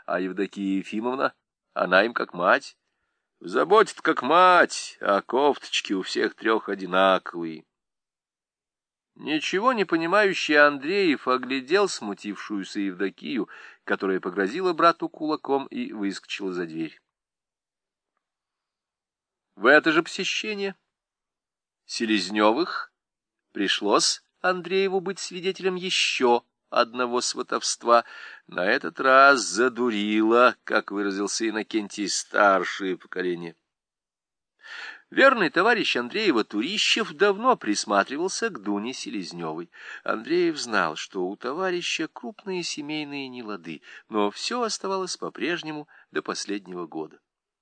а Евдокия Ефимовна, она им как мать. Заботит как мать, а кофточки у всех трех одинаковые. Ничего не понимающий Андреев оглядел смутившуюся Евдокию, которая погрозила брату кулаком и выскочила за дверь. В это же посещение Селезневых пришлось Андрееву быть свидетелем еще одного сватовства. На этот раз задурило, как выразился Иннокентий, старшее поколение. Верный товарищ Андреева Турищев давно присматривался к Дуне Селезневой. Андреев знал, что у товарища крупные семейные нелады, но все оставалось по-прежнему до последнего года.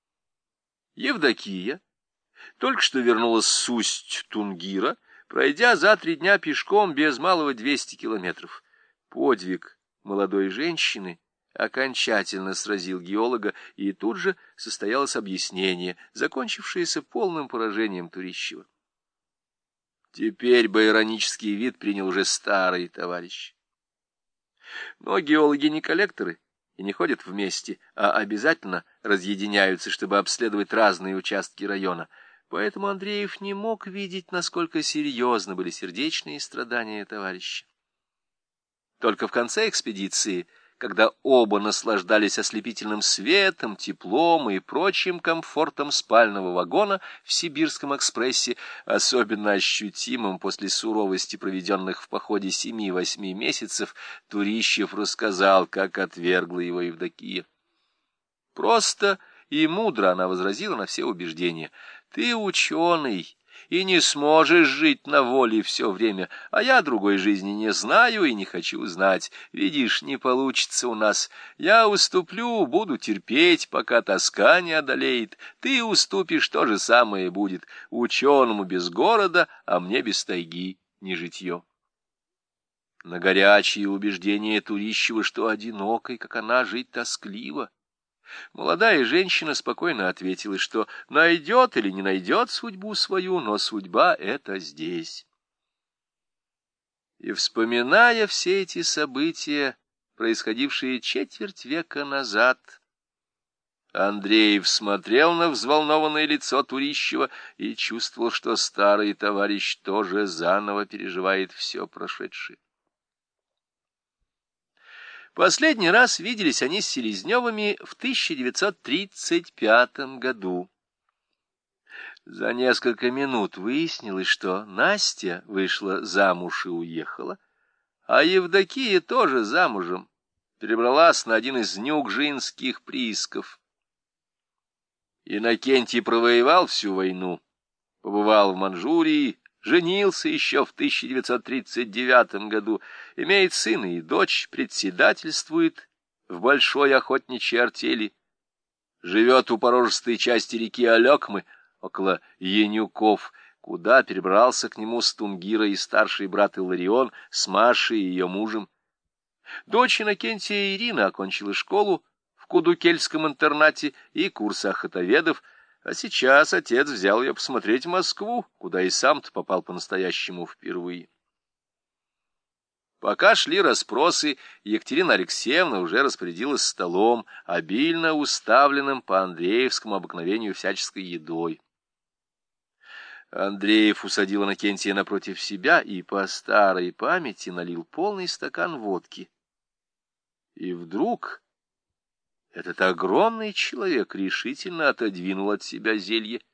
Евдокия только что вернулась с Усть-Тунгира, пройдя за 3 дня пешком без малого 200 километров. Подвиг молодой женщины окончательно сразил геолога, и тут же состоялось объяснение, закончившееся полным поражением Турищева. Теперь бы иронический вид принял уже старый товарищ. Но геологи не коллекторы и не ходят вместе, а обязательно разъединяются, чтобы обследовать разные участки района. Поэтому Андреев не мог видеть, насколько серьезны были сердечные страдания товарища. Только в конце экспедиции, когда оба наслаждались ослепительным светом, теплом и прочим комфортом спального вагона в Сибирском экспрессе, особенно ощутимым после суровости проведенных в походе 7-8 месяцев, Турищев рассказал, как отвергла его Евдокия. Просто и мудро она возразила на все убеждения. «Ты ученый и не сможешь жить на воле все время, а я другой жизни не знаю и не хочу знать. Видишь, не получится у нас. Я уступлю, буду терпеть, пока тоска не одолеет. Ты уступишь, то же самое будет. Ученому без города, а мне без тайги не житье». На горячие убеждения Турищева, что одинокой, как она, жить тоскливо, молодая женщина спокойно ответила, что найдет или не найдет судьбу свою, но судьба — это здесь. И, вспоминая все эти события, происходившие четверть века назад, Андреев смотрел на взволнованное лицо Турищева и чувствовал, что старый товарищ тоже заново переживает все прошедшее. Последний раз виделись они с Селезневыми в 1935 году. За несколько минут выяснилось, что Настя вышла замуж и уехала, а Евдокия тоже замужем, перебралась на один из нюгжинских приисков. Иннокентий провоевал всю войну, побывал в Манчжурии, женился еще в 1939 году, имеет сына и дочь, председательствует в большой охотничьей артели, живет у порожистой части реки Алекмы, около Янюков, куда перебрался к нему с Тунгира и старший брат Илларион с Машей и ее мужем. Дочь Иннокентия Ирина окончила школу в Кудукельском интернате и курсы охотоведов, а сейчас отец взял ее посмотреть в Москву, куда и сам-то попал по-настоящему впервые. Пока шли расспросы, Екатерина Алексеевна уже распорядилась столом, обильно уставленным по андреевскому обыкновению всяческой едой. Андреев усадил Иннокентия напротив себя и по старой памяти налил полный стакан водки. И вдруг этот огромный человек решительно отодвинул от себя зелье